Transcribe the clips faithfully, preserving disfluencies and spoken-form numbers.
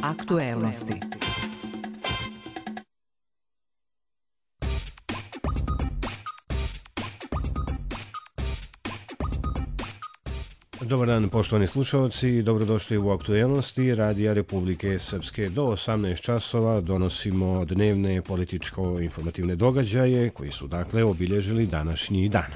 Aktuelnosti. Dobar dan, poštovani slušalci, dobrodošli u Aktuelnosti Radija Republike Srpske. Do osamnaest časova donosimo dnevne političko-informativne događaje koji su dakle obilježili današnji dan.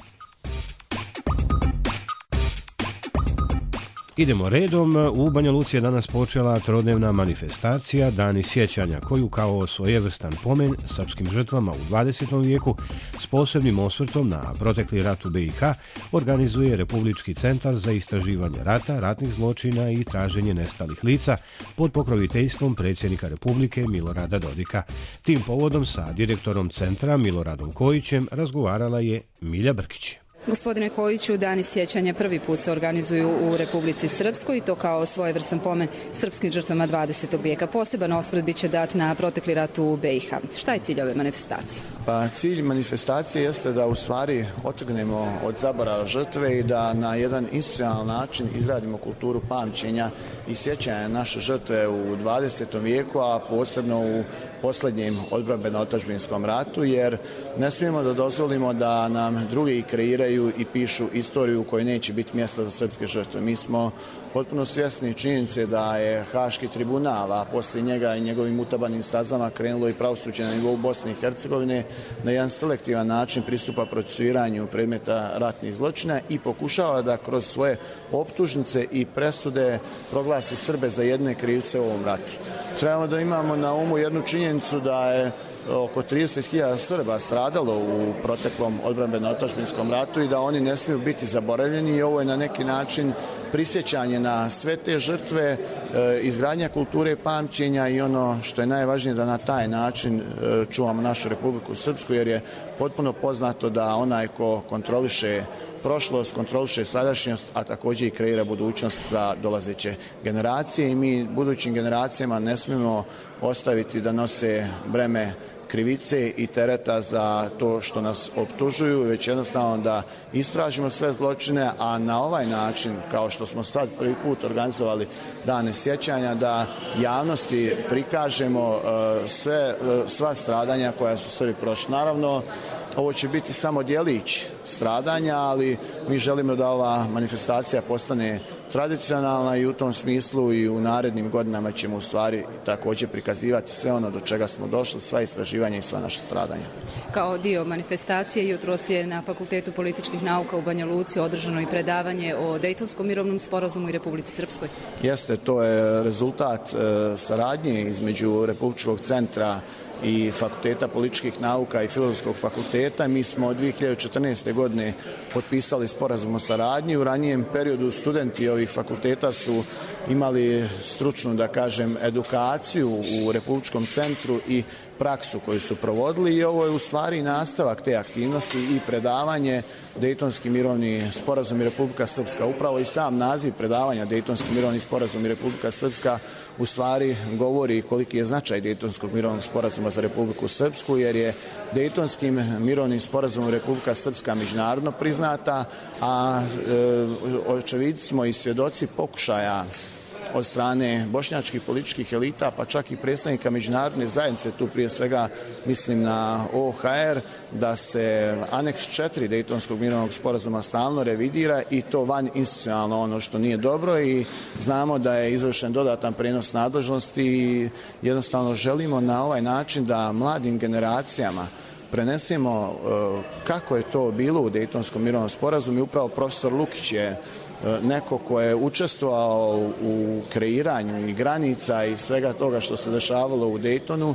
Idemo redom. U Banja Luci je danas počela trodnevna manifestacija Dani sjećanja, koju kao svojevrstan pomen srpskim žrtvama u dvadesetom vijeku s posebnim osvrtom na protekli rat u B i H organizuje Republički centar za istraživanje rata, ratnih zločina i traženje nestalih lica pod pokroviteljstvom predsjednika Republike Milorada Dodika. Tim povodom sa direktorom centra Miloradom Kojićem razgovarala je Milja Brkić. Gospodine Kojiću, Dani sjećanja prvi put se organizuju u Republici Srpskoj i to kao svojevrstan pomen srpskim žrtvama dvadesetog vijeka. Poseban osvrt bit će dat na protekli rat u B i H. Šta je cilj ove manifestacije? Pa cilj manifestacije jeste da u stvari otrgnemo od zaborava žrtve i da na jedan institucionalan način izradimo kulturu pamćenja i sjećanja naše žrtve u dvadesetom vijeku, a posebno u posljednjem odbrambeno-otadžbinskom ratu, jer ne smijemo da dozvolimo da nam drugi kreiraju i pišu istoriju u kojoj neće biti mjesta za srpske žrtve. Mi smo potpuno svjesni činjenice da je Haški tribunal, a poslije njega i njegovim utabanim stazama krenulo i pravosuđe na nivou Bosne i Hercegovine, na jedan selektivan način pristupa procesuiranju predmeta ratnih zločina i pokušava da kroz svoje optužnice i presude proglasi Srbe za jedne krivce u ovom ratu. Trebamo da imamo na umu jednu činjenicu da je oko trideset hiljada Srba stradalo u proteklom odbrambeno-otadžbinskom ratu i da oni ne smiju biti zaboravljeni i ovo je na neki način prisjećanje na sve te žrtve, izgradnja kulture pamćenja i ono što je najvažnije da na taj način čuvamo našu Republiku Srpsku, jer je potpuno poznato da onaj ko kontroliše prošlost, kontroliše sadašnjost, a također i kreira budućnost za dolazeće generacije i mi budućim generacijama ne smijemo ostaviti da nose breme krivice i tereta za to što nas optužuju, već jednostavno da istražimo sve zločine, a na ovaj način, kao što smo sad prvi put organizovali Dane sjećanja, da javnosti prikažemo uh, sve, uh, sva stradanja koja su Srbi prošli. Naravno, ovo će biti samo djelić stradanja, ali mi želimo da ova manifestacija postane tradicionalna i u tom smislu i u narednim godinama ćemo u stvari također prikazivati sve ono do čega smo došli, sva istraživanja i sva naša stradanja. Kao dio manifestacije jutros je na Fakultetu političkih nauka u Banja Luci održano i predavanje o Dejtonskom mirovnom sporazumu i Republici Srpskoj. Jeste, to je rezultat e, saradnje između Republičkog centra i Fakulteta političkih nauka i Filozofskog fakulteta. Mi smo od dvije hiljade četrnaeste. godine potpisali sporazum o saradnji. U ranijem periodu studenti ovih fakulteta su imali stručnu, da kažem, edukaciju u Republičkom centru i praksu koju su provodili i ovo je u stvari nastavak te aktivnosti i predavanje Dejtonski mirovni sporazum i Republika Srpska. Upravo i sam naziv predavanja Dejtonski mirovni sporazum i Republika Srpska u stvari govori koliki je značaj Dejtonskog mirovnog sporazuma za Republiku Srpsku, jer je Dejtonskim mirovnim sporazumom Republika Srpska međunarodno priznata, a e, očevidci smo i svjedoci pokušaja od strane bošnjačkih političkih elita, pa čak i predstavnika međunarodne zajednice, tu prije svega mislim na O H R, da se aneks četiri Dejtonskog mirovnog sporazuma stalno revidira i to van institucionalno, ono što nije dobro, i znamo da je izvršen dodatan prenos nadležnosti i jednostavno želimo na ovaj način da mladim generacijama prenesemo kako je to bilo u Dejtonskom mirovnom sporazumu i upravo profesor Lukić je neko ko je učestvovao u kreiranju i granica i svega toga što se dešavalo u Dejtonu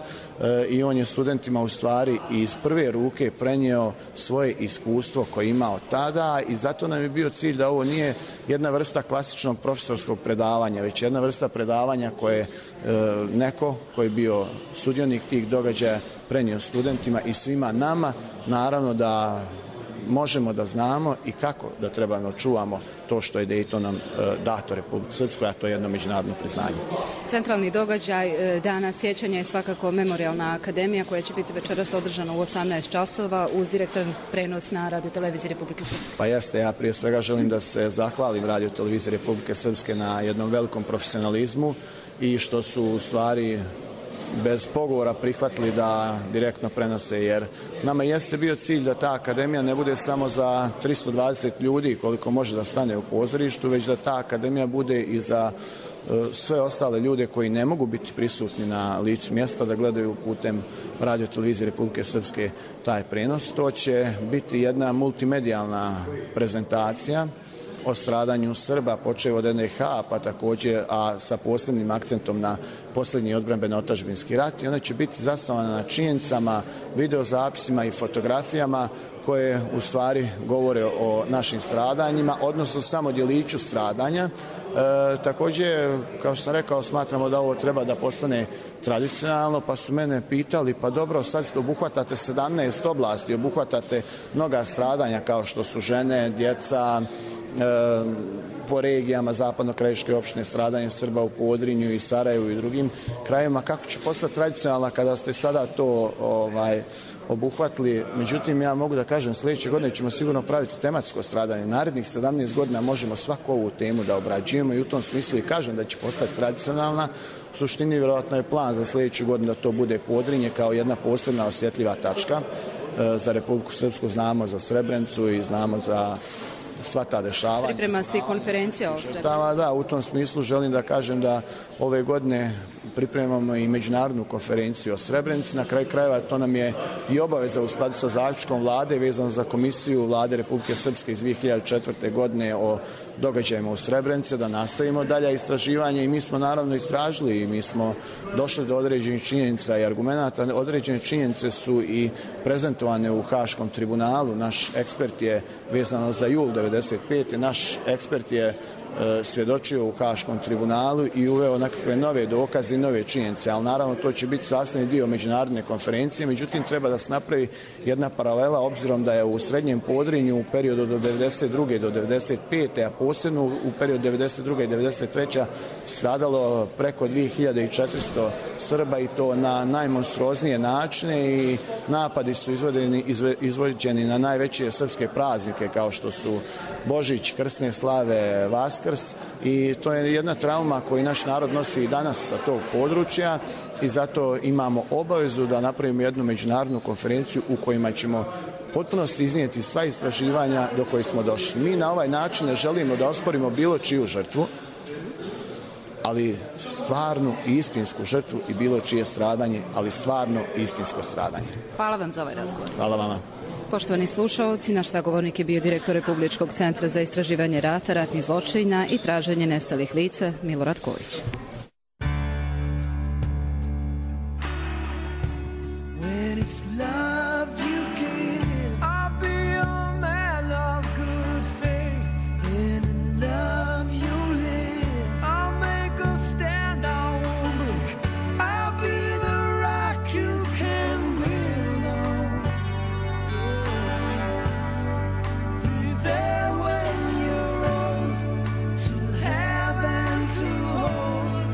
i on je studentima u stvari iz prve ruke prenio svoje iskustvo koje je imao tada i zato nam je bio cilj da ovo nije jedna vrsta klasičnog profesorskog predavanja, već jedna vrsta predavanja koje je neko koji je bio sudionik tih događaja prenio studentima i svima nama, naravno da možemo da znamo i kako da trebamo čuvamo to što je Dejtonom dato Republici Srpskoj, a to je jedno međunarodno priznanje. Centralni događaj Dana sjećanja je svakako Memorijalna akademija koja će biti večeras održana u osamnaest časova uz direktan prenos na Radio-televiziji Republike Srpske. Pa jeste, ja prije svega želim da se zahvalim Radio-televiziji Republike Srpske na jednom velikom profesionalizmu i što su u stvari bez pogovora prihvatili da direktno prenose, jer nama jeste bio cilj da ta akademija ne bude samo za tristo dvadeset ljudi koliko može da stane u pozorištu, već da ta akademija bude i za sve ostale ljude koji ne mogu biti prisutni na licu mjesta, da gledaju putem radio televizije Republike Srpske taj prenos. To će biti jedna multimedijalna prezentacija o stradanju Srba, počev od en de ha, pa također, a sa posebnim akcentom na posljednji odbrambeno otadžbinski rat, i ona će biti zasnovana na činjenicama, videozapisima i fotografijama koje u stvari govore o našim stradanjima, odnosno samo djeliću stradanja. E, također, kao što sam rekao, smatramo da ovo treba da postane tradicionalno, pa su mene pitali, pa dobro, sad obuhvatate sedamnaest oblasti, obuhvatate mnoga stradanja kao što su žene, djeca, e, po regijama zapadno-krajiške opštine, stradanje Srba u Podrinju i Sarajevu i drugim krajevima. Kako će postati tradicionalna kada ste sada to ovaj, obuhvatili? Međutim, ja mogu da kažem, sljedeće godine ćemo sigurno praviti tematsko stradanje. Narednih sedamnaest godina možemo svaku ovu temu da obrađujemo i u tom smislu i kažem da će postati tradicionalna. U suštini, vjerojatno je plan za sljedeću godinu da to bude Podrinje kao jedna posebna osjetljiva tačka e, za Republiku Srpsku. Znamo za Srebrenicu i znamo za sva ta dešavanja. Priprema se i konferencija o Srebrenici. Da, u tom smislu želim da kažem da ove godine pripremamo i međunarodnu konferenciju o Srebrenici. Na kraju krajeva to nam je i obaveza u skladu sa zaključkom vlade vezano za komisiju vlade Republike Srpske iz dvije hiljade četvrte. godine o događajima u Srebrenici, da nastavimo dalje istraživanje, i mi smo naravno istražili i mi smo došli do određenih činjenica i argumenata. Određene činjenice su i prezentovane u Haškom tribunalu. Naš ekspert je vezano za jul devedeset pete. Naš ekspert je svjedočio u Haškom tribunalu i uveo nekakve nove dokaze i nove činjenice, ali naravno to će biti sastavni dio međunarodne konferencije. Međutim, treba da se napravi jedna paralela, obzirom da je u Srednjem Podrinju u periodu do devedeset druge do devedeset pete, a posebno u periodu devedeset druge i devedeset treće stradalo preko dvije hiljade četiristo Srba, i to na najmonstruoznije načine, i napadi su izvođeni, izvođeni na najveće srpske praznike kao što su Božić, krsne slave, Vaskrs, i to je jedna trauma koju naš narod nosi i danas sa tog područja, i zato imamo obavezu da napravimo jednu međunarodnu konferenciju u kojima ćemo potpunosti iznijeti sva istraživanja do kojih smo došli. Mi na ovaj način ne želimo da osporimo bilo čiju žrtvu, ali stvarnu i istinsku žrtvu, i bilo čije stradanje, ali stvarno istinsko stradanje. Hvala vam za ovaj razgovor. Hvala vama. Poštovani slušaoci, naš sagovornik je bio direktor Republičkog centra za istraživanje rata, ratnih zločina i traženje nestalih lica, Milorad Kojić. There when you're old, to have and to hold.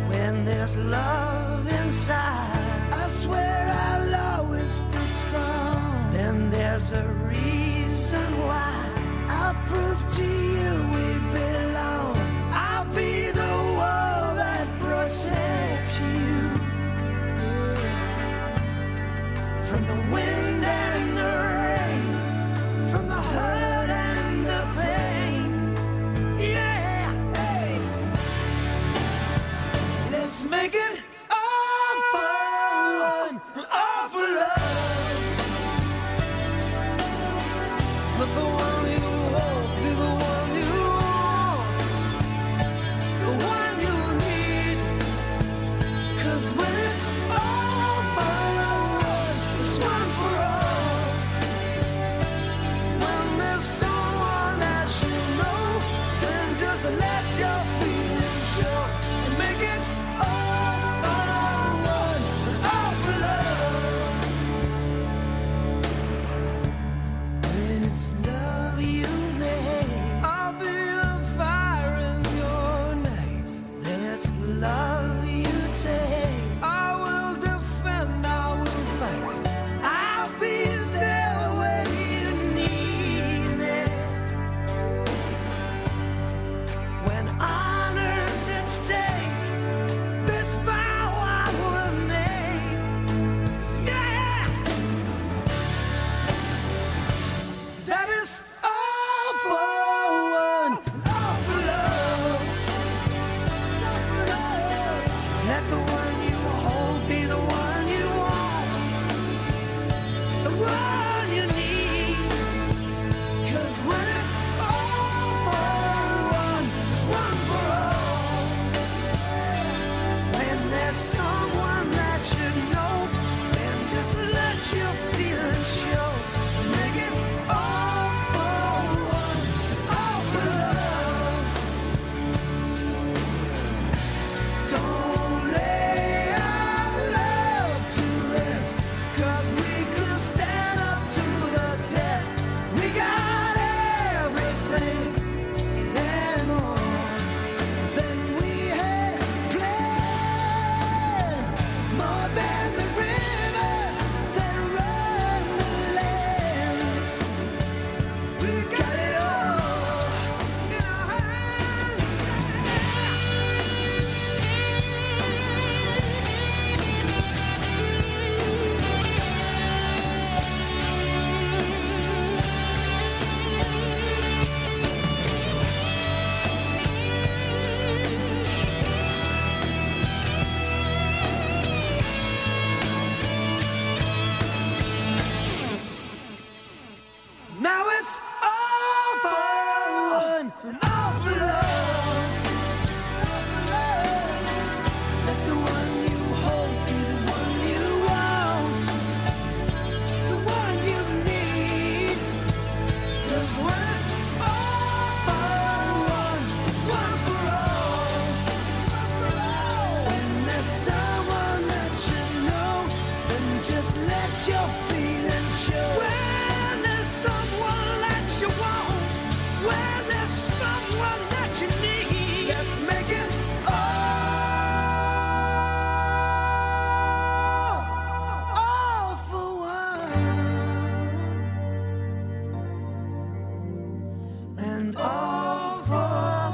and all for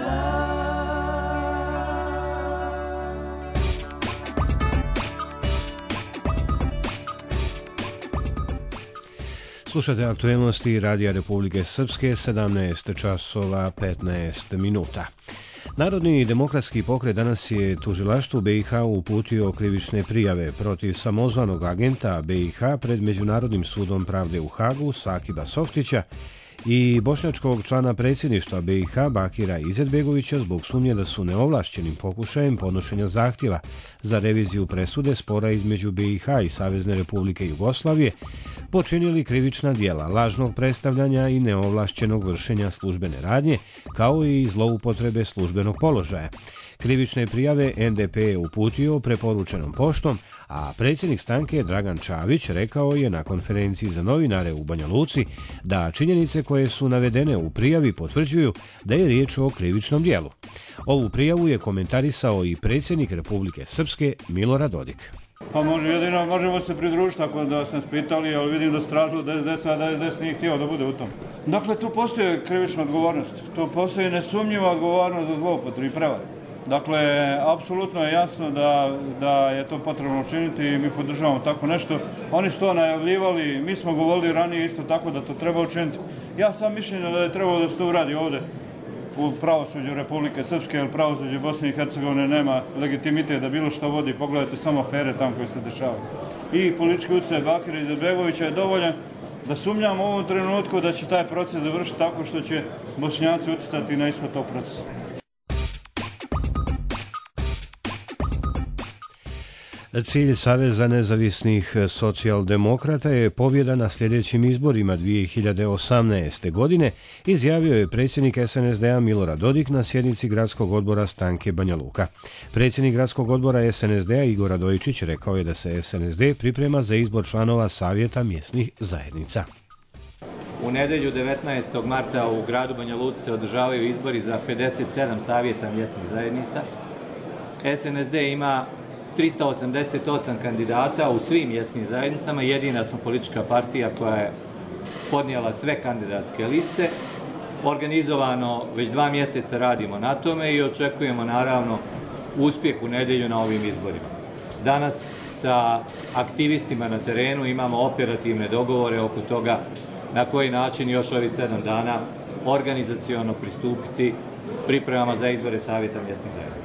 Slušate aktuelnosti Radija Republike Srpske, sedamnaest časova petnaest minuta. Narodni demokratski pokret danas je tužilaštvu B i H uputio krivične prijave protiv samozvanog agenta B i H pred Međunarodnim sudom pravde u Hagu Sakiba Softića i bošnjačkog člana predsjedništva B i H Bakira Izetbegovića zbog sumnje da su neovlašćenim pokušajem podnošenja zahtjeva za reviziju presude spora između B i H i Savezne Republike Jugoslavije počinili krivična djela lažnog predstavljanja i neovlašćenog vršenja službene radnje, kao i zloupotrebe službenog položaja. Krivične prijave N D P je uputio preporučenom poštom, a predsjednik stranke Dragan Čavić rekao je na konferenciji za novinare u Banja Luci da činjenice koje su navedene u prijavi potvrđuju da je riječ o krivičnom djelu. Ovu prijavu je komentarisao i predsjednik Republike Srpske Milorad Dodik. Pa može, jedino možemo se pridružiti ako da sam spitali, ali vidim da stražu D S D S-a, da S D S nije htio da bude u tom. Dakle, tu postoji krivična odgovornost, tu postoji nesumnjiva odgovornost za zloupotrebu i prevaru. Dakle, apsolutno je jasno da, da je to potrebno učiniti i mi podržavamo tako nešto. Oni su to najavljivali, mi smo govorili ranije isto tako da to treba učiniti. Ja sam mišljenja da je trebalo da se to uradi ovdje u pravosuđu Republike Srpske, jer pravosuđe Bosne i Hercegovine nema legitimitet da bilo što vodi. Pogledajte samo afere tamo koje se dešavaju. I politički utjecaj Bakira Izetbegovića je dovoljan da sumnjamo u ovom trenutku da će taj proces završiti tako što će Bošnjaci utjecati na ishod tog procesa. Cilj Saveza nezavisnih socijaldemokrata je pobjeda na sljedećim izborima dvije hiljade osamnaeste. godine, izjavio je predsjednik S N S D-a Milorad Dodik na sjednici Gradskog odbora stranke Banja Luka. Predsjednik Gradskog odbora S N S D-a Igor Radojičić rekao je da se S N S D priprema za izbor članova Savjeta mjesnih zajednica. U nedjelju devetnaestog marta u gradu Banja Luci se održavaju izbori za pedeset sedam savjeta mjesnih zajednica. S N S D ima trista osamdeset osam kandidata u svim mjesnim zajednicama, jedina smo politička partija koja je podnijela sve kandidatske liste. Organizovano već dva mjeseca radimo na tome i očekujemo naravno uspjeh u nedjelju na ovim izborima. Danas sa aktivistima na terenu imamo operativne dogovore oko toga na koji način još ovih sedam dana organizaciono pristupiti pripremama za izbore savjeta mjesnih zajednica.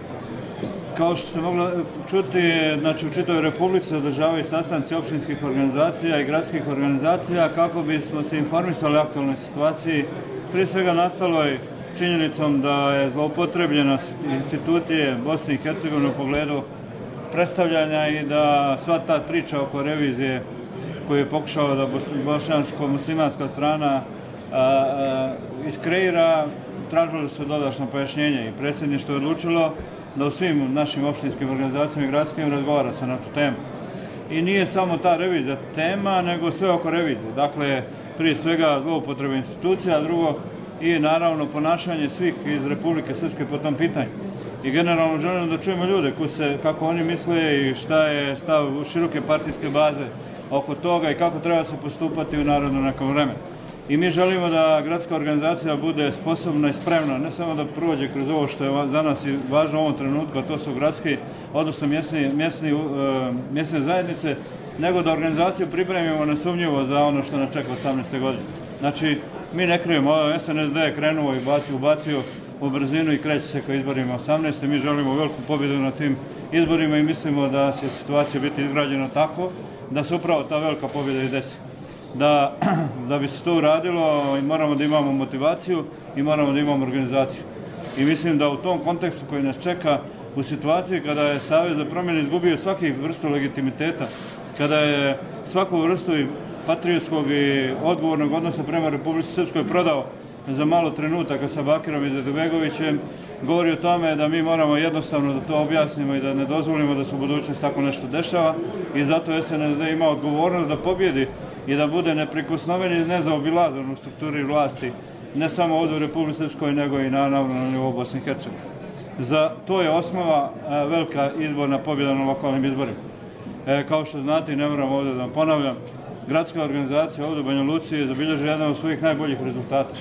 Kao što se moglo čuti, znači u čitavoj Republici se održavaju sastanci općinskih organizacija i gradskih organizacija kako bismo se informisali o aktualnoj situaciji, prije svega nastaloj činjenicom da je zloupotrebljena institucije Bosne i Hercegovine u pogledu predstavljanja i da sva ta priča oko revizije koju je pokušao da bošnjačko-muslimanska strana a, a, iskreira, tražilo se dodatno pojašnjenje i predsjedništvo je odlučilo da u svim našim opštinskim organizacijama i gradskim razgovara se na tu temu. I nije samo ta revizija tema, nego sve oko revizije. Dakle, prije svega zloupotrebe institucija, a drugo i naravno ponašanje svih iz Republike Srpske po tom pitanju. I generalno želimo da čujemo ljude se, kako oni misle i šta je stav široke partijske baze oko toga i kako treba se postupati u narodu nekom vremenu. I mi želimo da gradska organizacija bude sposobna i spremna, ne samo da prođe kroz ovo što je za nas važno u ovom trenutku, a to su gradski, odnosno mjesni, mjesni, uh, mjesne zajednice, nego da organizaciju pripremimo nesumnjivo za ono što nas čeka osamnaeste. godine. Znači, mi ne krijemo, S N S D je krenuo i bacio, ubacio u brzinu i kreće se ka izborima osamnaeste. Mi želimo veliku pobjedu na tim izborima i mislimo da će situacija biti izgrađena tako da se upravo ta velika pobjeda i desi. Da, da bi se to uradilo moramo da imamo motivaciju i moramo da imamo organizaciju. I mislim da u tom kontekstu koji nas čeka, u situaciji kada je Savez za promjene izgubio svaki vrstu legitimiteta, kada je svaku vrstu i patriotskog i odgovornog odnosa prema Republici Srpskoj prodao za malo trenutaka sa Bakirom Izetbegovićem, govori o tome da mi moramo jednostavno da to objasnimo i da ne dozvolimo da se u budućnosti tako nešto dešava i zato S N S D ima odgovornost da pobjedi i da bude neprikosnoven i nezaobilazan u strukturi vlasti, ne samo ovdje u Republici Srpskoj, nego i naravno na nivou Bosne i Hercegovine. Za to je osnova velika izborna pobjeda na lokalnim izborima. E, kao što znate, i ne moram ovdje da vam ponavljam, gradska organizacija ovdje u Banja Luci je zabilježila jedan od svojih najboljih rezultata.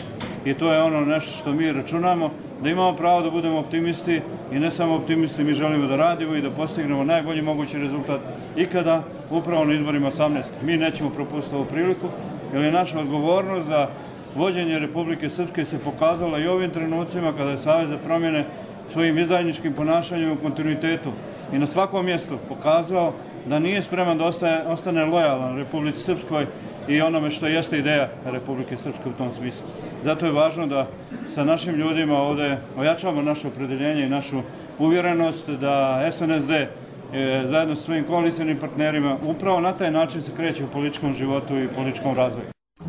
i to je ono nešto što mi računamo, da imamo pravo da budemo optimisti i ne samo optimisti, mi želimo da radimo i da postignemo najbolji mogući rezultat ikada upravo na izborima osamnaeste. Mi nećemo propustiti ovu priliku, jer je naša odgovornost za vođenje Republike Srpske se pokazala i ovim trenucima kada je Savez za promjene svojim izdajničkim ponašanjem u kontinuitetu i na svakom mjestu pokazao da nije spreman da ostaje, ostane lojalan Republici Srpskoj i onome što jeste ideja Republike Srpske u tom smislu. Zato je važno da sa našim ljudima ovdje ojačamo naše opredeljenje i našu uvjerenost da S N S D e, zajedno sa svojim koalicijnim partnerima upravo na taj način se kreće u političkom životu i političkom razvoju.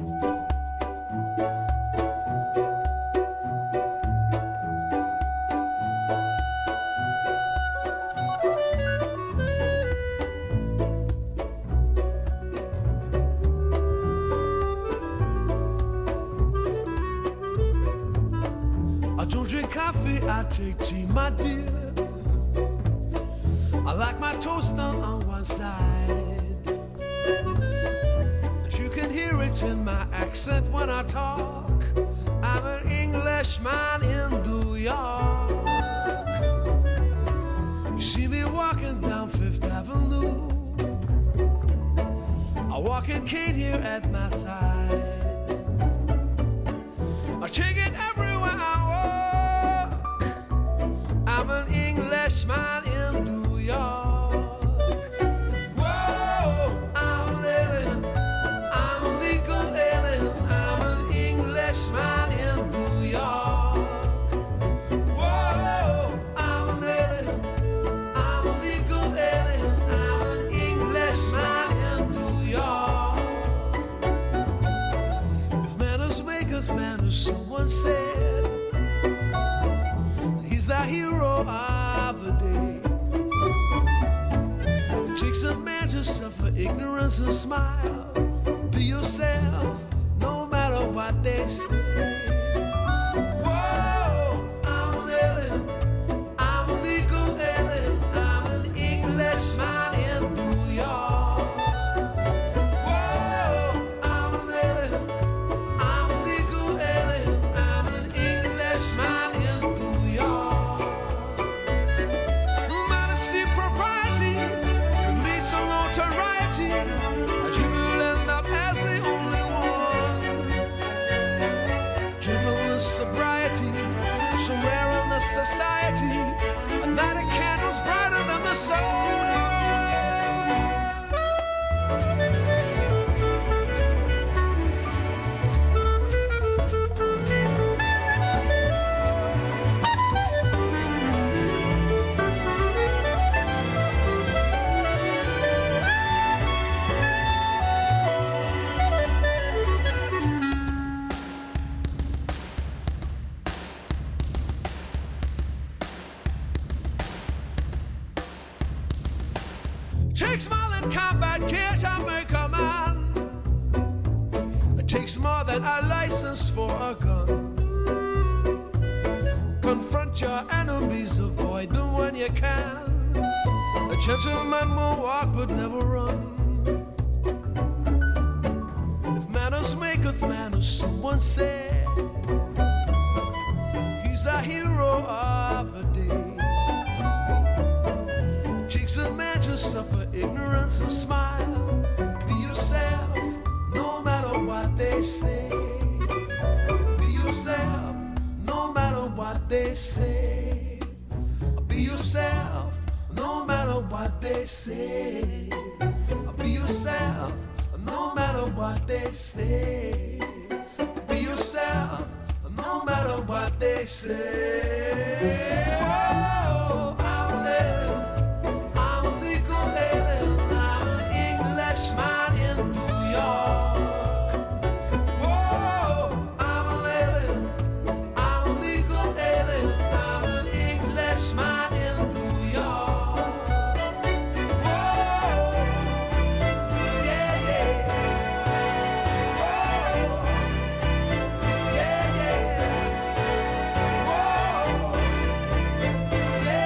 I take tea, my dear. I like my toast done on one side, but you can hear it in my accent when I talk. I'm an Englishman in New York. You see me walking down Fifth Avenue, a walking cane here at my side. I take it everywhere I walk. I'm an Englishman in New York. Whoa, I'm living, I'm a legal alien. I'm an Englishman in New York. Whoa, I'm living, I'm a legal alien. I'm an Englishman in New York. If manners maketh manners, someone said, he's the hero of the day. It takes a man to suffer ignorance and smile. Be yourself, no matter what they say. Whoa, I'm living, I'm a legal alien. I'm an Englishman in New York. Whoa, I'm living, I'm a legal alien. I'm an Englishman in New York. Notoriety, as you will end up as the only one. Gentleness, sobriety, so rare in the society. A night of candles brighter than the sun. Takes more than combat gear to make a man. It takes more than a license for a gun. Confront your enemies, avoid them when you can. A gentleman will walk but never run. If manners maketh manners, someone said, he's the hero of the day. Takes a man to suffer ignorance and smile. Be yourself, no matter what they say. Be yourself, no matter what they say. Be yourself, no matter what they say. Be yourself, no matter what they say. Be yourself, no matter what they say. Oh, I'm living. Yeah.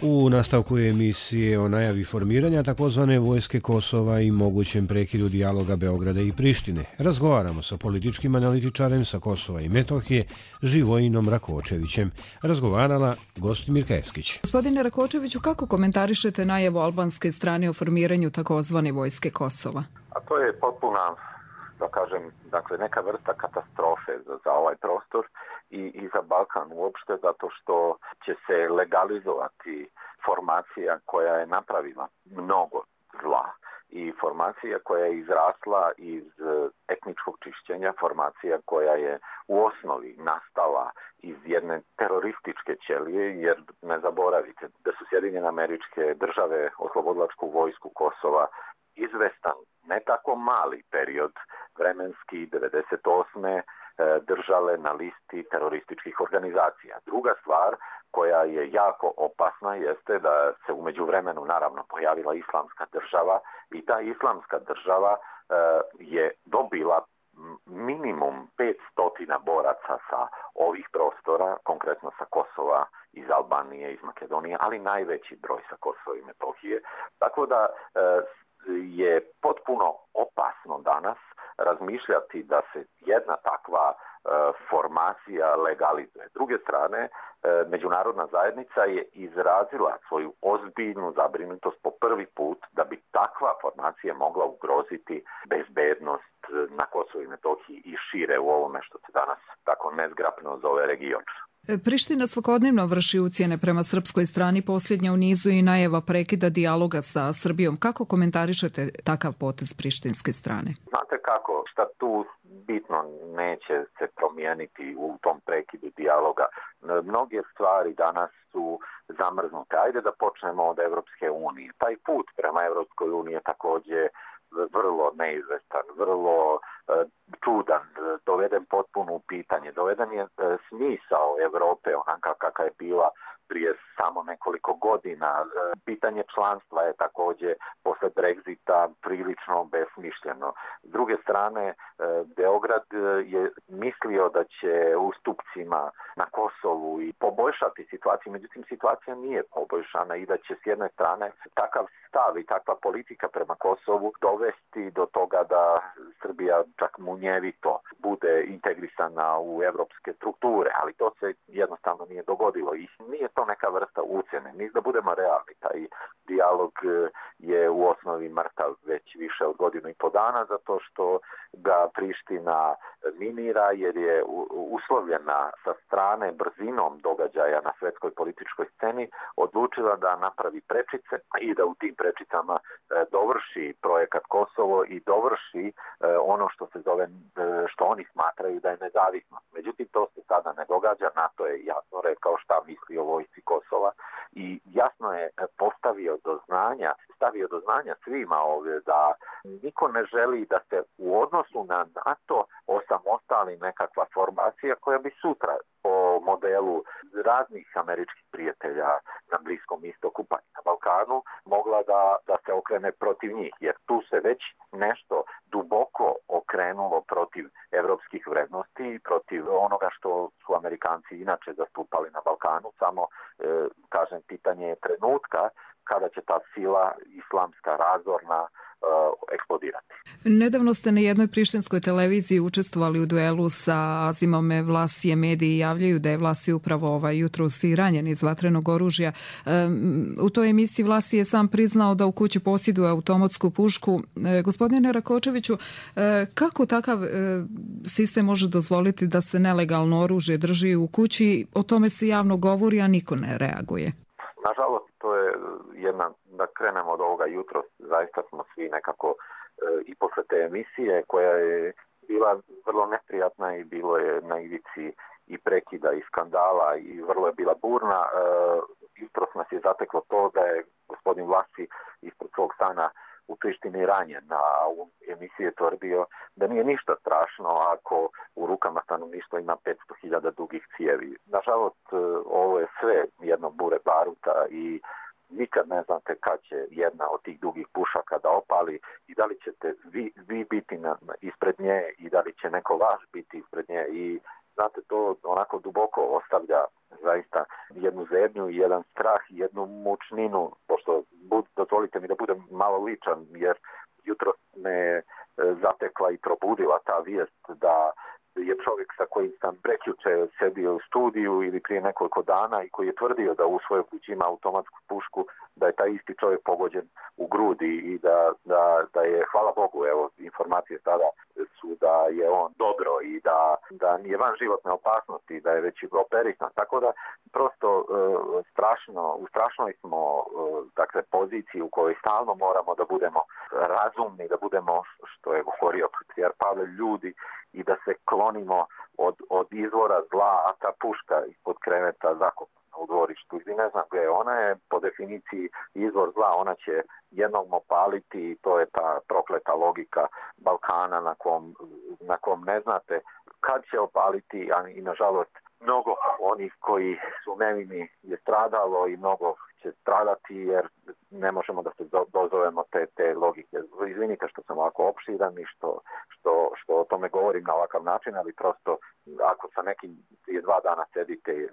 U nastavku emisije o najavi formiranja takozvane vojske Kosova i mogućem prekidu dijaloga Beograda i Prištine razgovaramo sa političkim analitičarem sa Kosova i Metohije Živojinom Rakočevićem. Razgovarala Gostimirka Eskić. Gospodine Rakočeviću, kako komentarišete najavu albanske strane o formiranju takozvane vojske Kosova? A to je potpuna, da kažem, dakle neka vrsta katastrofe za, za ovaj prostor i, i za Balkan uopšte, zato što će se legalizovati formacija koja je napravila mnogo zla i formacija koja je izrasla iz etničkog čišćenja, formacija koja je u osnovi nastala iz jedne terorističke ćelije, jer ne zaboravite da su Sjedinjene Američke Države oslobodilačku vojsku Kosova izvestan ne tako mali period vremenski devedeset osme držale na listi terorističkih organizacija. Druga stvar koja je jako opasna jeste da se u međuvremenu naravno pojavila islamska država i ta islamska država je dobila minimum petsto boraca sa ovih prostora, konkretno sa Kosova, iz Albanije, iz Makedonije, ali najveći broj sa Kosova i Metohije. Tako da je potpuno opasno danas razmišljati da se jedna takva e, formacija legalizuje. S druge strane, e, međunarodna zajednica je izrazila svoju ozbiljnu zabrinutost po prvi put da bi takva formacija mogla ugroziti bezbednost na Kosovu i Metohiji i šire u ovome što se danas tako nezgrapno zove region. Priština svakodnevno vrši ucjene prema srpskoj strani, posljednja u nizu i najava prekida dijaloga sa Srbijom. Kako komentarišete takav potez prištinske strane? Znate kako, šta tu bitno neće se promijeniti u tom prekidu dijaloga. Mnoge stvari danas su zamrznute. Ajde da počnemo od Evropske unije. Taj put prema Evropskoj uniji je također vrlo neizvestan, vrlo e, čudan, doveden potpuno u pitanje. Doveden je e, smisao Evrope onaka kakva je bila prije samo nekoliko godina. E, pitanje članstva je također posle Brexita prilično besmišljeno. S druge strane, e, Beograd je mislio da će ustupcima na Kosovu i poboljšati situaciju, međutim situacija nije poboljšana i da će s jedne strane takav stav i takva politika prema Kosovu dovesti do toga da Srbija čak munjevito bude integrisana u evropske strukture, ali to se jednostavno nije dogodilo i nije to neka vrsta ucjene. Mi da budemo realni, taj dijalog je u osnovi mrtav već više od godinu i po dana zato što ga Priština minira jer je uslovljena sa strane brzinom događaja na svetskoj političkoj sceni odlučila da napravi prečice i da u tim prečicama dovrši projekat Kosovo i dovrši ono što se zove, što oni smatraju da je nezavisnost. Međutim, to se sada ne događa. NATO je jasno rekao šta misli o vojsci Kosova i jasno je postavio do znanja, stavio do znanja svima ovdje da niko ne želi da se u odnosu na NATO osamostali nekakva formacija koja bi sutra po modelu raznih američkih prijatelja na Bliskom istoku pa i na Balkanu mogla da, da se okrene protiv njih, jer tu se već nešto duboko okrenulo protiv evropskih vrednosti i protiv onoga što su Amerikanci inače zastupali na Balkanu, samo e, kažem pitanje je trenutka kada će ta sila islamska razorna eksplodirati. Nedavno ste na jednoj prištinskoj televiziji učestvovali u duelu sa Azimom Vlasije. Mediji javljaju da je Vlasije upravo ovaj jutros i ranjen iz vatrenog oružja. E, u toj emisiji Vlasije je sam priznao da u kući posjeduje automatsku pušku. E, gospodine Rakočeviću, e, kako takav e, sistem može dozvoliti da se nelegalno oružje drži u kući? O tome se javno govori, a niko ne reaguje. Nažalost, to je jedna, da krenemo od ovoga jutros, zaista smo svi nekako e, i posle te emisije koja je bila vrlo neprijatna i bilo je na ivici i prekida i skandala i vrlo je bila burna. E, jutros nas je zateklo to da je gospodin Vlasi ispred svog stana u Prištini ranjen, a u emisiji je tvrdio da nije ništa strašno ako u rukama stanovništva ima petsto hiljada dugih cijevi. Nažalost, ovo je sve jedno bure baruta i nikad ne znate kad će jedna od tih dugih pušaka da opali i da li ćete vi, vi biti na, ispred nje i da li će neko vaš biti ispred nje i znate, to onako duboko ostavlja zaista jednu zebnju i jedan strah i jednu mučninu, pošto bud, dozvolite mi da budem malo ličan, jer jutro me zatekla i probudila ta vijest da je čovjek sa kojim sam prekjuče sedio u studiju ili prije nekoliko dana i koji je tvrdio da u svojoj kući ima automatsku pušku, da je taj isti čovjek pogođen u grudi i da, da, da je, hvala Bogu, evo, informacije sada su da je on dobro i da, da nije van životne opasnosti, da je već operisan. Tako da prosto e, strašno, u strašnoj smo e, dakle, poziciji u kojoj stalno moramo da budemo razumni, da budemo, što je govorio patrijar Pavle, ljudi i da se klonimo od, od izvora zla, a ta puška ispod kreveta zakopana u dvorištu ili ne znam gdje, ona je po definiciji izvor zla, ona će jednom opaliti i to je ta prokleta logika Balkana na kom, na kom ne znate kad će opaliti, a i nažalost mnogo onih koji su nevini je stradalo i mnogo će stradati jer ne možemo da se dozovemo te, te logike. Izvinite što sam ovako opširan i što, što, što o tome govorim na ovakav način, ali prosto ako sa nekim prije dva dana sedite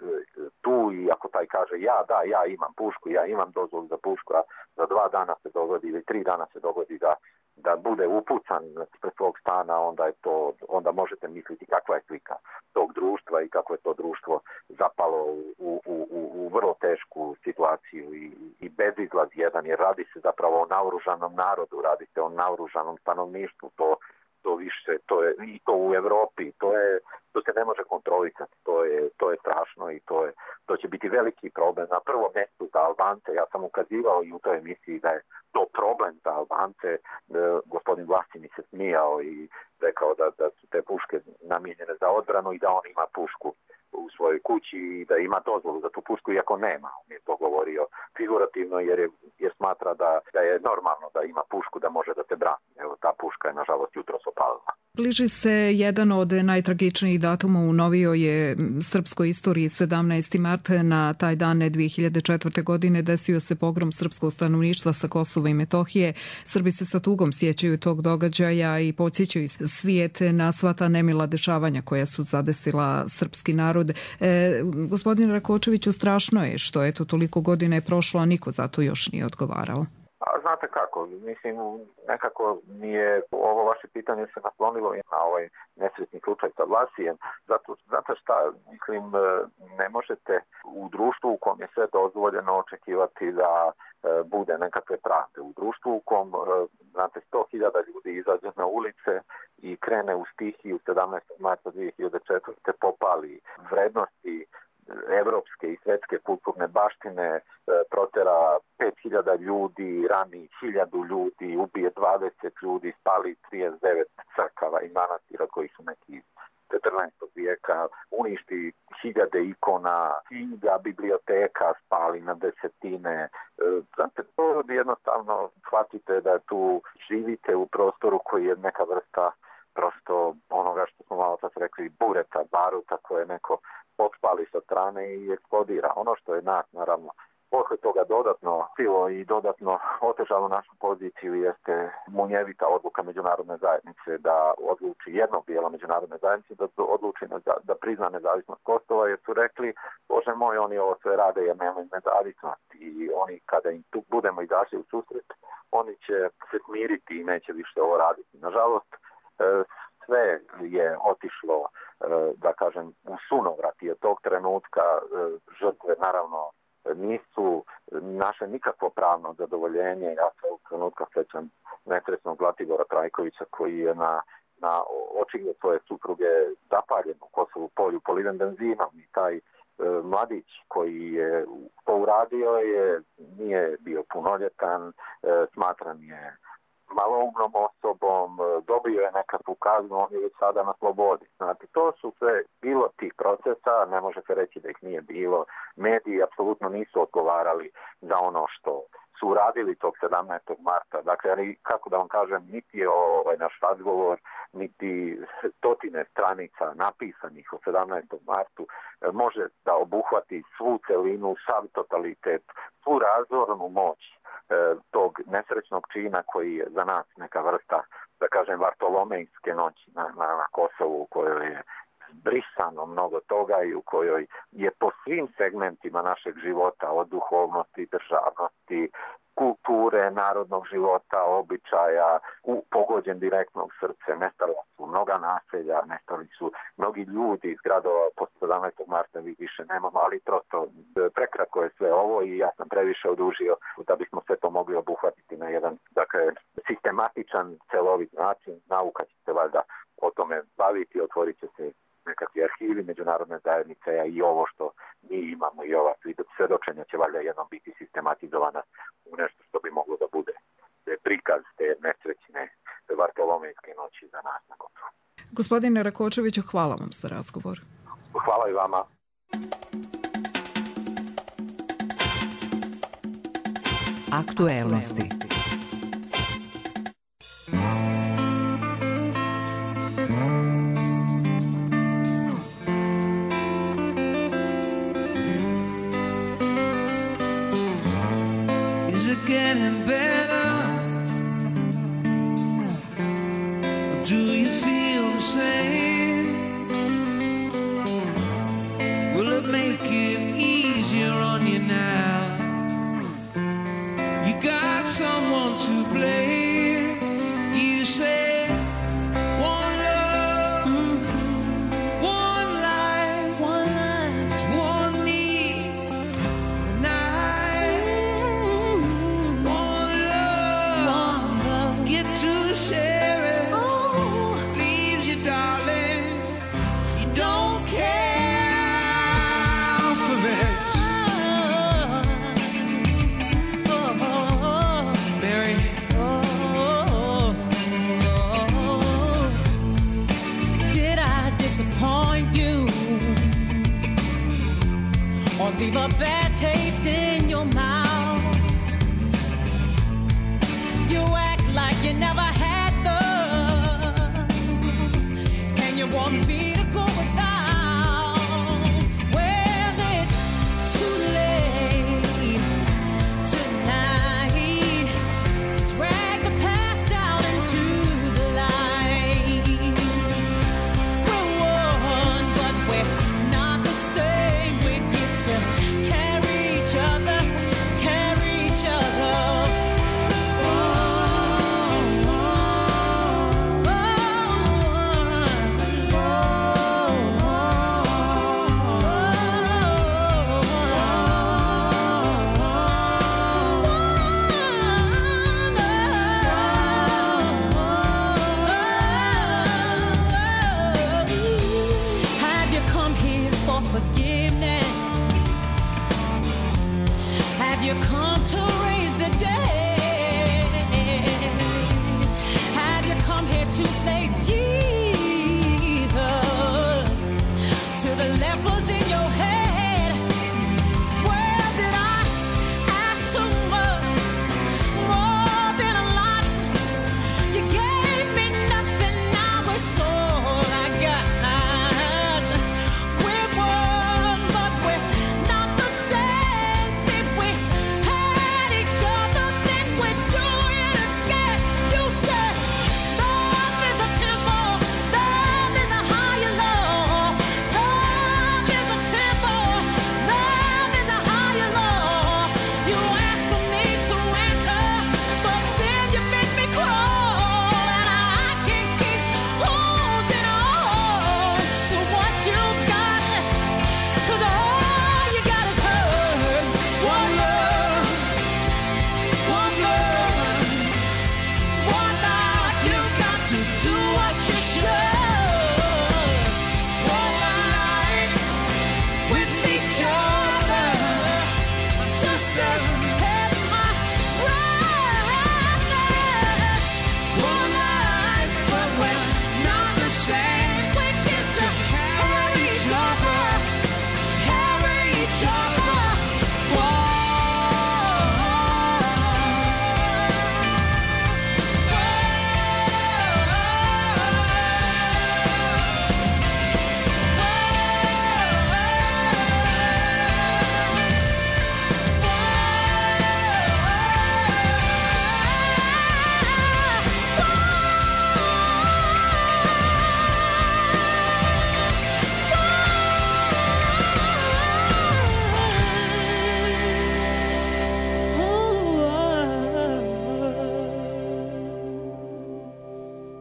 tu i ako taj kaže ja, da, ja imam pušku, ja imam dozvolu za pušku, a za dva dana se dogodi ili tri dana se dogodi da da bude upucan pred svog stana, onda je to, onda možete misliti kakva je slika tog društva i kako je to društvo zapalo u, u, u, u vrlo tešku situaciju i, i bezizlaz jedan, jer radi se zapravo o naoružanom narodu, radi se o naoružanom stanovništvu, to, to više, to je i to u Evropi, to je, to se ne može kontrolisati, to je, to je strašno i to je, to će biti veliki problem na prvom mjestu za Albance. Ja sam ukazivao i u toj emisiji da je to problem za Albance. E, gospodin Vlasini se smijao i rekao da, da su te puške namijenjene za odbranu i da on ima pušku u svojoj kući i da ima dozvolu za tu pušku, iako nema. On je to govorio figurativno jer, je, jer smatra da, da je normalno da ima pušku da može da te brani. Evo, ta puška je nažalost jutros opalila. Bliži se jedan od najtragičnijih datuma u novijoj je srpskoj istoriji, sedamnaesti mart. Na taj dan dvije hiljade četvrte. godine desio se pogrom srpskog stanovništva sa Kosova i Metohije. Srbi se sa tugom sjećaju tog događaja i podsjećaju svijet na sva ta nemila dešavanja koja su zadesila srpski narod. E, gospodin Rakočeviću, strašno je što eto toliko godina je prošlo, a niko za to još nije odgovarao. A znate kako, mislim, nekako nije ovo vaše pitanje se naslonilo na ovaj nesretni slučaj sa Vlasijem. Zato, znate šta, mislim, ne možete u društvu u kom je sve dozvoljeno očekivati da e, bude nekakve pravde. U društvu u kom, e, znate, sto hiljada ljudi izađe na ulice i krene u stihiju sedamnaestog marta dvije hiljade četvrte. popali vrednosti evropske i svetske kulturne baštine, protera pet hiljada ljudi, rani hiljadu ljudi, ubije dvadeset ljudi, spali trideset devet crkava i manastira koji su neki iz četrnaestog vijeka, uništi hiljade ikona, knjiga, biblioteka, spali na desetine. Znate, to jednostavno shvatite da tu živite u prostoru koji je neka vrsta prosto onoga što smo malo sad rekli, bureta, baruta koje neko potpali sa strane i eksplodira. Ono što je nas, naravno, posle toga dodatno silo i dodatno otežalo našu poziciju jeste munjevita odluka međunarodne zajednice da odluči jednog dijela međunarodne zajednice da odluči da, da prizna nezavisnost Kosova, jer su rekli, Bože moj, oni ovo sve rade jer nemaju nezavisnost i oni kada im tu budemo izašli u susret, oni će se smiriti i neće više ovo raditi. Nažalost, sve je otišlo, da kažem, u sunovrat i od tog trenutka žrtve naravno nisu naše nikakvo pravno zadovoljenje. Ja se u trenutka sećam nesretnog Zlatibora Trajkovića koji je na, na očigled svoje supruge zapaljen u Kosovu polju poliven benzinom i taj e, mladić koji je to uradio je, nije bio punoljetan, e, smatran je maloumnom osobom, dobio je nekakvu kaznu, on je već sada na slobodi. Znači, to su sve bilo tih procesa, ne može se reći da ih nije bilo. Mediji apsolutno nisu odgovarali za ono što su uradili tog sedamnaestog marta. Dakle, ali, kako da vam kažem, niti je ovaj naš razgovor, niti stotine stranica napisanih o sedamnaestom martu može da obuhvati svu celinu, sav totalitet, svu razornu moć tog nesrećnog čina koji je za nas neka vrsta, da kažem, vartolomejske noći na, na, na Kosovu u kojoj je zbrisano mnogo toga i u kojoj je po svim segmentima našeg života, od duhovnosti, državnosti, kulture, narodnog života, običaja, u pogođen direktno u srce. Nestala su mnoga naselja, nestali su mnogi ljudi iz gradova. Posle sedamnaestog marta vi više nemamo, ali prosto prekratko je sve ovo i ja sam previše odužio da bismo sve to mogli obuhvatiti na jedan, dakle, sistematičan, celovit način. Nauka će se valjda o tome baviti, otvorit će se nekakvi arhivi međunarodne zajednice, a i ovo što mi imamo i ova svedočenja će valjda jednom biti sistematizovana u nešto što bi moglo da bude prikaz te nesrećne Vartolomejske noći za nas na Kosovu. Gospodine Rakočeviću, hvala vam za razgovor. Hvala i vama. Aktuelnosti. Getting better? Or do you feel the same? Will it make it easier on you now? You got someone to blame. You say one love, one life, one life, one need, and I to share it. Oh, leaves you, darling. You don't care for it. Oh, oh, oh. Mary. Oh, oh, oh. Did I disappoint you or leave a bad taste in your mouth? You act like you never had love, and you want me to go without. Well, it's too late tonight to drag the past out into the light. We're one, but we're not the same. We get to carry each other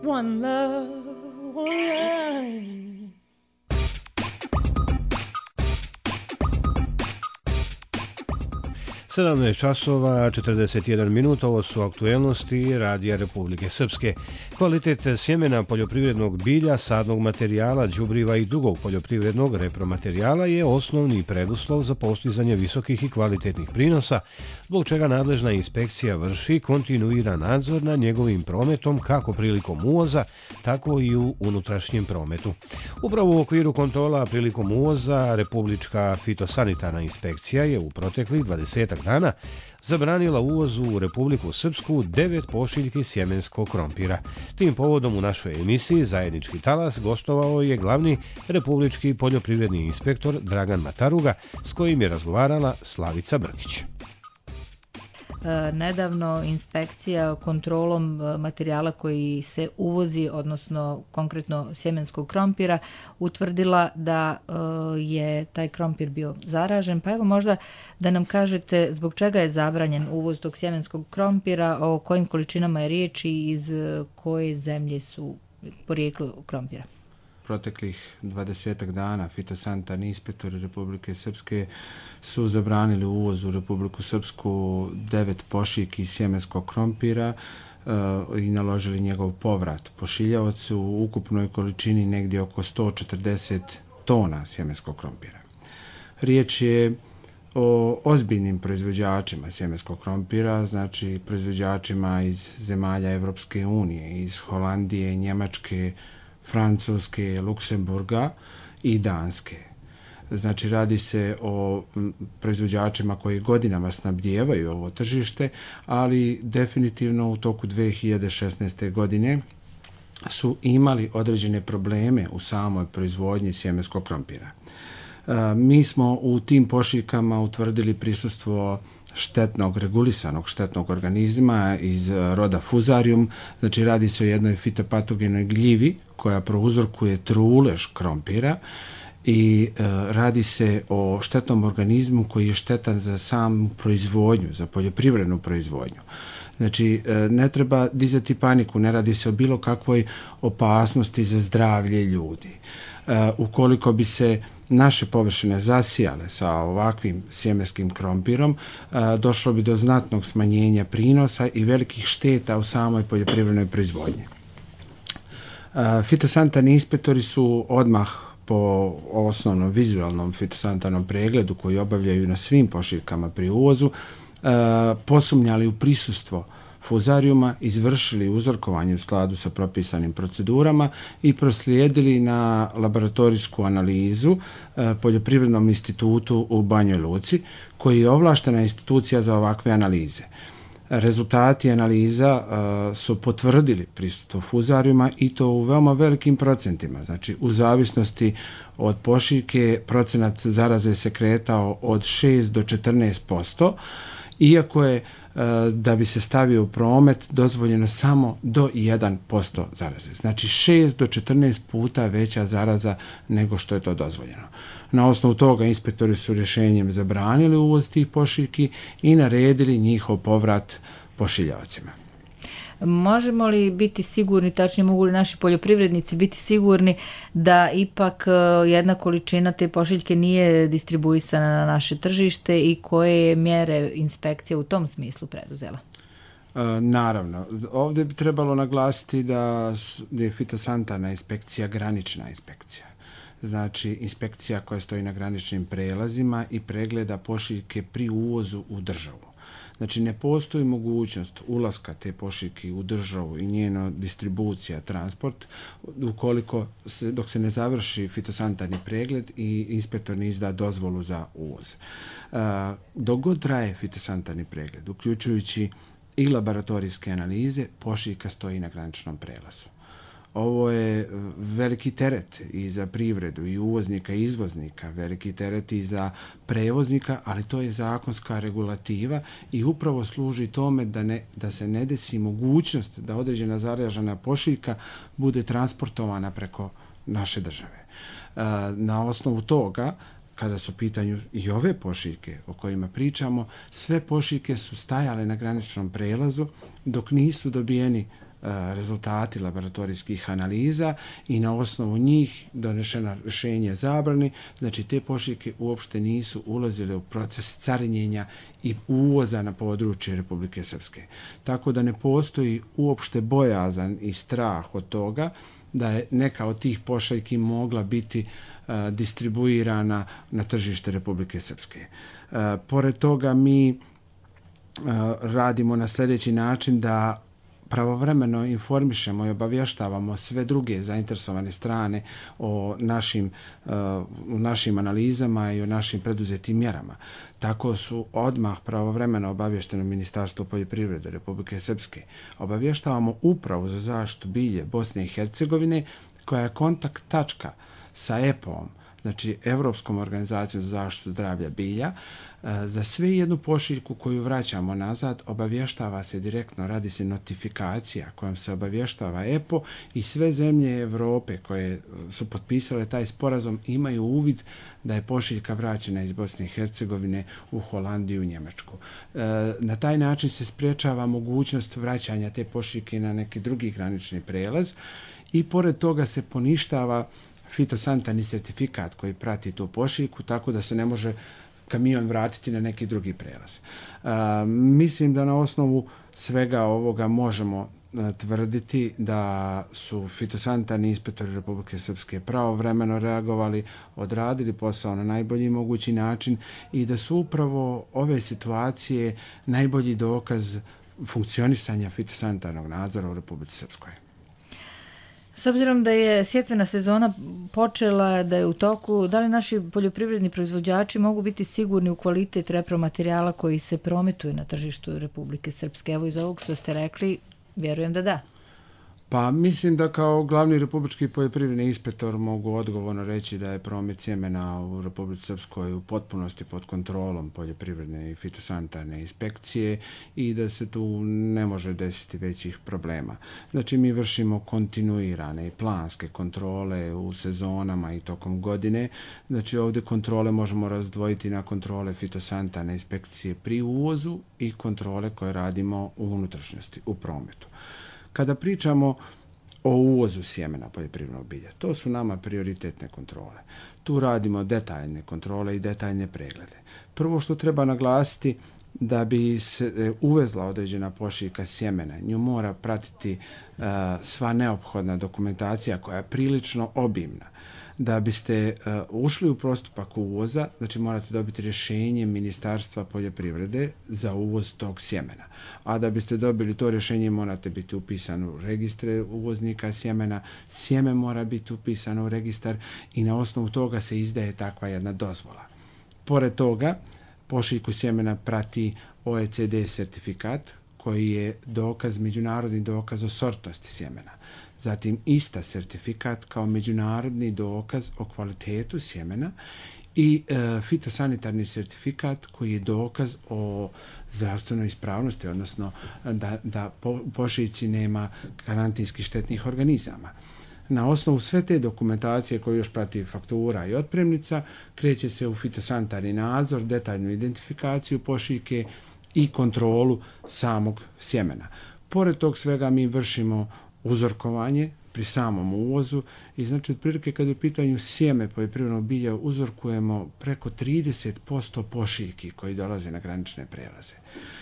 one love, one life. sedamnaest časova četrdeset jedan minut, ovo su aktuelnosti Radija Republike Srpske. Kvalitet sjemena poljoprivrednog bilja, sadnog materijala, đubriva i drugog poljoprivrednog repromaterijala je osnovni preduslov za postizanje visokih i kvalitetnih prinosa, zbog čega nadležna inspekcija vrši kontinuiran nadzor nad njegovim prometom kako prilikom uvoza, tako i u unutrašnjem prometu. Upravo u okviru kontrola prilikom uvoza Republička fitosanitarna inspekcija je u proteklih dvadesetak dana zabranila uvozu u Republiku Srpsku devet pošiljki sjemenskog krompira. Tim povodom u našoj emisiji Zajednički talas gostovao je glavni republički poljoprivredni inspektor Dragan Mataruga, s kojim je razgovarala Slavica Brkić. Nedavno inspekcija kontrolom materijala koji se uvozi, odnosno konkretno sjemenskog krompira, utvrdila da je taj krompir bio zaražen. Pa evo možda da nam kažete zbog čega je zabranjen uvoz tog sjemenskog krompira, o kojim količinama je riječ i iz koje zemlje su porijeklo krompira. Proteklih dvadesetak dana fitosanitarni inspektori Republike Srpske su zabranili uvoz u Republiku Srpsku devet pošiljki sjemenskog krompira uh, i naložili njegov povrat pošiljaocu u ukupnoj količini negdje oko sto četrdeset tona sjemenskog krompira. Riječ je o ozbiljnim proizvođačima sjemenskog krompira, znači proizvođačima iz zemalja Evropske unije, iz Holandije, Njemačke, Francuske, Luksemburga i Danske. Znači radi se o proizvođačima koji godinama snabdijevaju ovo tržište, ali definitivno u toku dve hiljade šesnaeste. godine su imali određene probleme u samoj proizvodnji sjemenskog krompira. Mi smo u tim pošiljkama utvrdili prisustvo štetnog, regulisanog štetnog organizma iz roda Fusarium, znači radi se o jednoj fitopatogenoj gljivi koja prouzrokuje trulež krompira i e, radi se o štetnom organizmu koji je štetan za samu proizvodnju, za poljoprivrednu proizvodnju. Znači, ne treba dizati paniku, ne radi se o bilo kakvoj opasnosti za zdravlje ljudi. E, ukoliko bi se naše površine zasijale sa ovakvim sjemenskim krompirom, e, došlo bi do znatnog smanjenja prinosa i velikih šteta u samoj poljoprivrednoj proizvodnji. E, fitosanitarni inspektori su odmah po osnovnom vizualnom fitosanitarnom pregledu koji obavljaju na svim pošiljkama pri uvozu, e, posumnjali u prisustvo Fusariuma, izvršili uzorkovanje u skladu sa propisanim procedurama i proslijedili na laboratorijsku analizu e, Poljoprivrednom institutu u Banjoj Luci, koji je ovlaštena institucija za ovakve analize. Rezultati analiza uh, su potvrdili prisustvo Fusariuma i to u veoma velikim procentima. Znači, u zavisnosti od pošiljke procenat zaraze se kretao od šest do četrnaest posto, iako je uh, da bi se stavio u promet dozvoljeno samo do jedan posto zaraze. Znači, šest do četrnaest puta veća zaraza nego što je to dozvoljeno. Na osnovu toga inspektori su rješenjem zabranili uvoz tih pošiljki i naredili njihov povrat pošiljavacima. Možemo li biti sigurni, tačnije mogu li naši poljoprivrednici biti sigurni da ipak jedna količina te pošiljke nije distribuisana na naše tržište i koje je mjere inspekcija u tom smislu preduzela? E, naravno, ovdje bi trebalo naglasiti da je fitosanitarna inspekcija granična inspekcija. Znači inspekcija koja stoji na graničnim prelazima i pregleda pošiljke pri uvozu u državu. Znači ne postoji mogućnost ulaska te pošiljke u državu i njeno distribucija, transport, ukoliko se, dok se ne završi fitosanitarni pregled i inspektor ne izda dozvolu za uvoz. E, dok god traje fitosanitarni pregled, uključujući i laboratorijske analize, pošiljka stoji na graničnom prelazu. Ovo je veliki teret i za privredu, i uvoznika i izvoznika, veliki teret i za prevoznika, ali to je zakonska regulativa i upravo služi tome da, ne, da se ne desi mogućnost da određena zaražena pošiljka bude transportovana preko naše države. Na osnovu toga, kada su u pitanju i ove pošiljke o kojima pričamo, sve pošiljke su stajale na graničnom prelazu dok nisu dobijeni rezultati laboratorijskih analiza i na osnovu njih donešeno rješenje zabrane. Znači te pošiljke uopšte nisu ulazile u proces carinjenja i uvoza na područje Republike Srpske. Tako da ne postoji uopšte bojazan i strah od toga da je neka od tih pošiljki mogla biti uh, distribuirana na tržište Republike Srpske. Uh, pored toga mi uh, radimo na sljedeći način da pravovremeno informišemo i obavještavamo sve druge zainteresovane strane o našim, uh, našim analizama i o našim preduzetim mjerama. Tako su odmah pravovremeno obavješteno Ministarstvo poljoprivrede Republike Srpske. Obavještavamo Upravu za zaštitu bilje Bosne i Hercegovine, koja je kontakt tačka sa E P O-om, znači Evropskom organizacijom za zaštitu zdravlja bilja. Za sve jednu pošiljku koju vraćamo nazad obavještava se direktno, radi se notifikacija kojom se obavještava E P O i sve zemlje Evrope koje su potpisale taj sporazum imaju uvid da je pošiljka vraćena iz Bosne i Hercegovine u Holandiju i Njemačku. Na taj način se sprečava mogućnost vraćanja te pošiljke na neki drugi granični prelaz i pored toga se poništava fitosanitarni sertifikat koji prati tu pošiljku, tako da se ne može kamion vratiti na neki drugi prelaz. Uh, mislim da na osnovu svega ovoga možemo uh, tvrditi da su fitosanitarni inspektori Republike Srpske pravovremeno reagovali, odradili posao na najbolji mogući način i da su upravo ove situacije najbolji dokaz funkcionisanja fitosanitarnog nadzora u Republici Srpskoj. S obzirom da je sjetvena sezona počela, da je u toku, da li naši poljoprivredni proizvođači mogu biti sigurni u kvalitet repromaterijala koji se prometuje na tržištu Republike Srpske? Evo iz ovog što ste rekli, vjerujem da da. Pa mislim da kao glavni republički poljoprivredni inspektor mogu odgovorno reći da je promet sjemena u Republici Srpskoj u potpunosti pod kontrolom poljoprivredne i fitosanitarne inspekcije i da se tu ne može desiti većih problema. Znači mi vršimo kontinuirane i planske kontrole u sezonama i tokom godine. Znači ovdje kontrole možemo razdvojiti na kontrole fitosanitarne inspekcije pri uvozu i kontrole koje radimo u unutrašnjosti, u prometu. Kada pričamo o uvozu sjemena poljoprivrednog bilja, to su nama prioritetne kontrole. Tu radimo detaljne kontrole i detaljne preglede. Prvo što treba naglasiti, da bi se uvezla određena pošiljka sjemena, nju mora pratiti uh, sva neophodna dokumentacija koja je prilično obimna. Da biste uh, ušli u postupak uvoza, znači morate dobiti rješenje Ministarstva poljoprivrede za uvoz tog sjemena. A da biste dobili to rješenje, morate biti upisani u registre uvoznika sjemena, sjeme mora biti upisano u registar i na osnovu toga se izdaje takva jedna dozvola. Pored toga, pošiljku sjemena prati O E C D sertifikat koji je dokaz, međunarodni dokaz o sortnosti sjemena. Zatim ista sertifikat kao međunarodni dokaz o kvalitetu sjemena i e, fitosanitarni sertifikat koji je dokaz o zdravstvenoj ispravnosti, odnosno da, da po, pošiljci nema karantinskih štetnih organizama. Na osnovu sve te dokumentacije koju još prati faktura i otpremnica, kreće se u fitosanitarni nadzor, detaljnu identifikaciju pošiljke i kontrolu samog sjemena. Pored tog svega mi vršimo uzorkovanje pri samom uvozu i znači otprilike kad je u pitanju sjeme poljoprivrednog bilja uzorkujemo preko trideset posto pošiljki koji dolaze na granične prelaze.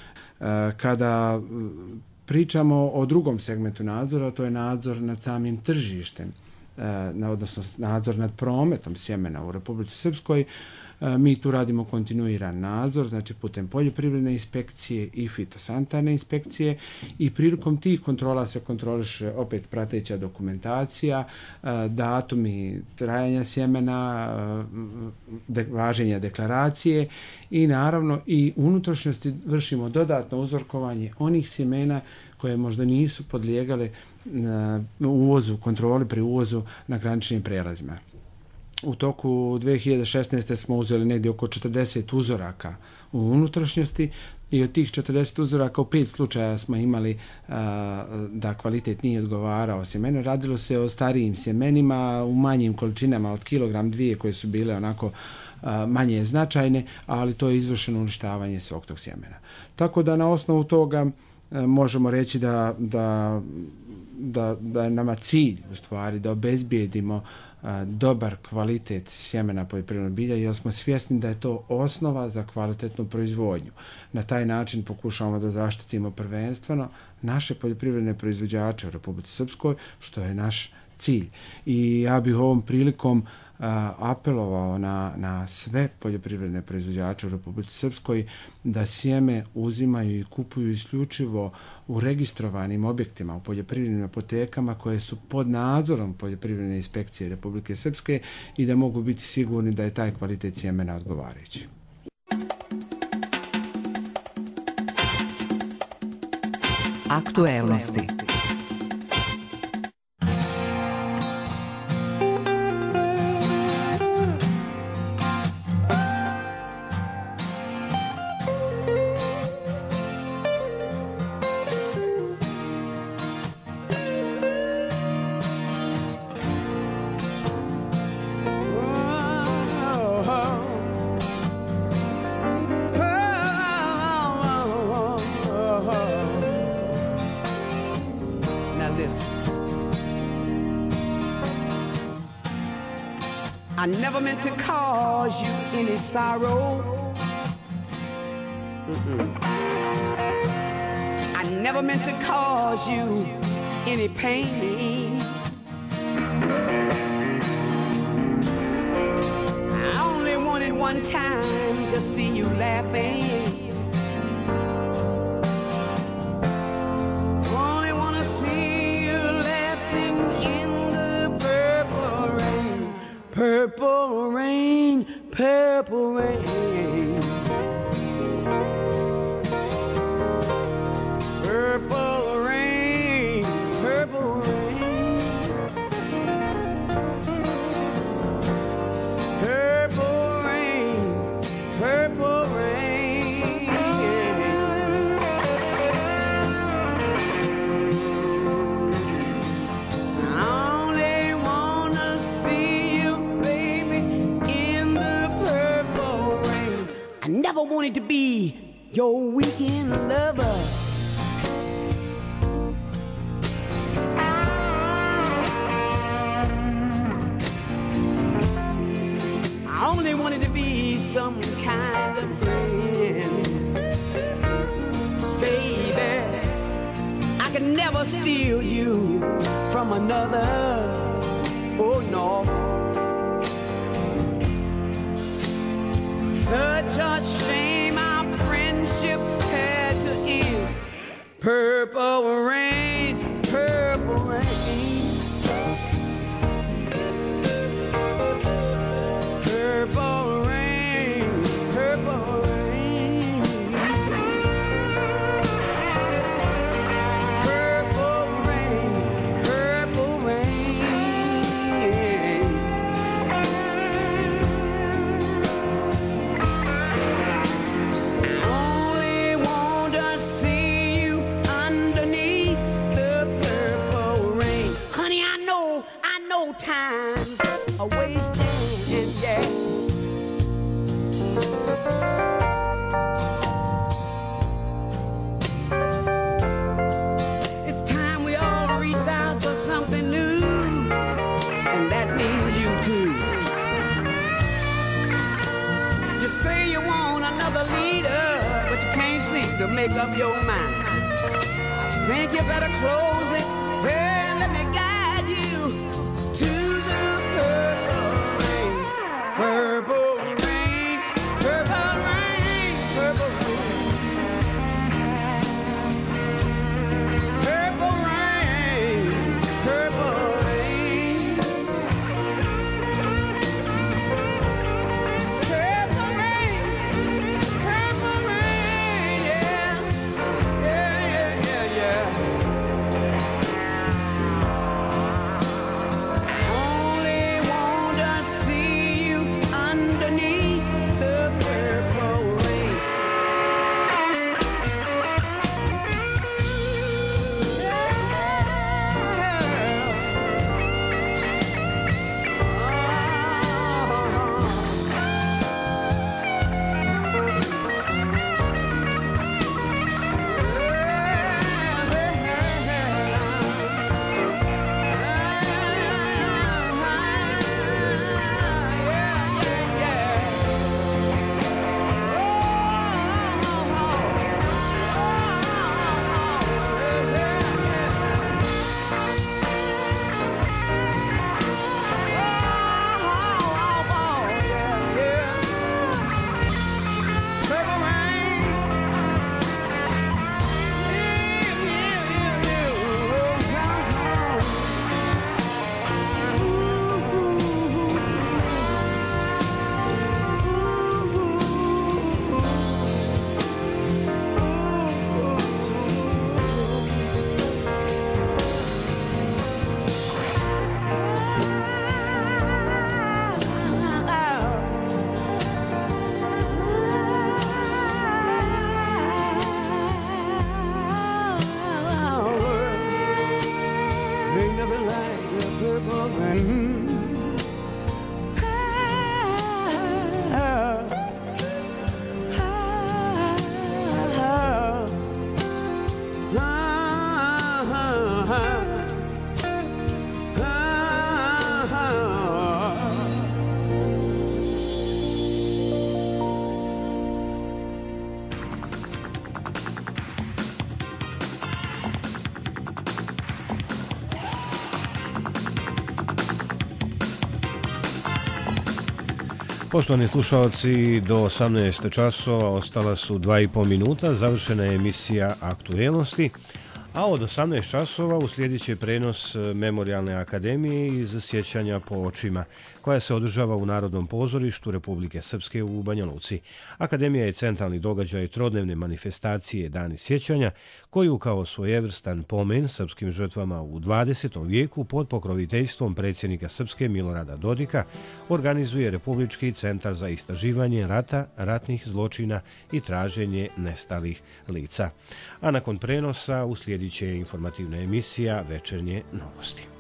Kada pričamo o drugom segmentu nadzora, to je nadzor nad samim tržištem, odnosno nadzor nad prometom sjemena u Republici Srpskoj. Mi tu radimo kontinuiran nadzor, znači putem poljoprivredne inspekcije i fitosanitarne inspekcije i prilikom tih kontrola se kontroliše opet prateća dokumentacija, datumi trajanja sjemena, važenja deklaracije i naravno i unutrašnjosti vršimo dodatno uzorkovanje onih sjemena koje možda nisu podlijegale uvozu, kontroli pri uvozu na graničnim prelazima. U toku dvije hiljade šesnaeste. smo uzeli negdje oko četrdeset uzoraka u unutrašnjosti i od tih četrdeset uzoraka u pet slučaja smo imali a, da kvalitet nije odgovarao sjemenu. Radilo se o starijim sjemenima u manjim količinama od kilogram dvije koje su bile onako a, manje značajne, ali to je izvršeno uništavanje svog tog sjemena. Tako da na osnovu toga a, možemo reći da, da da, da je nama cilj u stvari da obezbijedimo a, dobar kvalitet sjemena poljoprivrednog bilja, jer smo svjesni da je to osnova za kvalitetnu proizvodnju. Na taj način pokušavamo da zaštitimo prvenstveno naše poljoprivredne proizvođače u Republici Srpskoj, što je naš cilj. I ja bih ovom prilikom a, apelovao na, na sve poljoprivredne proizvođače u Republici Srpskoj da sjeme uzimaju i kupuju isključivo u registrovanim objektima, u poljoprivrednim apotekama koje su pod nadzorom poljoprivredne inspekcije Republike Srpske i da mogu biti sigurni da je taj kvalitet sjemena odgovarajući. Aktuelnosti. I never meant to cause you any sorrow. Mm-mm. I never meant to cause you any pain. I only wanted one time to see you laughing. Only wanna see you laughing in the purple rain. Purple rain, purple rain. Purple rain, purple rain. Purple rain, purple rain. I only wanna see you, baby, in the purple rain. I never wanted to be your weekend lover. I only wanted to be some kind of friend. Baby, I could never steal you from another. Oh no. Such a shame our friendship had to end. Purple rain, purple rain. Purple rain, purple rain. Purple rain, purple rain. I only want to see you underneath the purple rain. Honey, I know, I know time's a wasting, yeah. It's time we all reach out for something new, and that means you too. You say you want another leader, but you can't seem to make up your mind. I think you better close it and let me guide you to the purple rain. Purple rain, purple rain, purple rain. Purple rain, purple rain. Purple rain, purple rain, yeah. Yeah, yeah, yeah, yeah. ain't nothing like the purple rain. Poštovani slušalci, do osamnaest časova ostala su dva i pol minuta, završena je emisija Aktuelnosti, a od osamnaest časova uslijedit će prenos Memorijalne akademije iz Sjećanja po očima, koja se održava u Narodnom pozorištu Republike Srpske u Banja Luci. Akademija je centralni događaj trodnevne manifestacije Dani sjećanja, koju kao svojevrstan pomen srpskim žrtvama u dvadesetom vijeku pod pokroviteljstvom predsjednika Srpske Milorada Dodika organizuje Republički centar za istraživanje rata, ratnih zločina i traženje nestalih lica. A nakon prenosa uslijedit će informativna emisija Večernje novosti.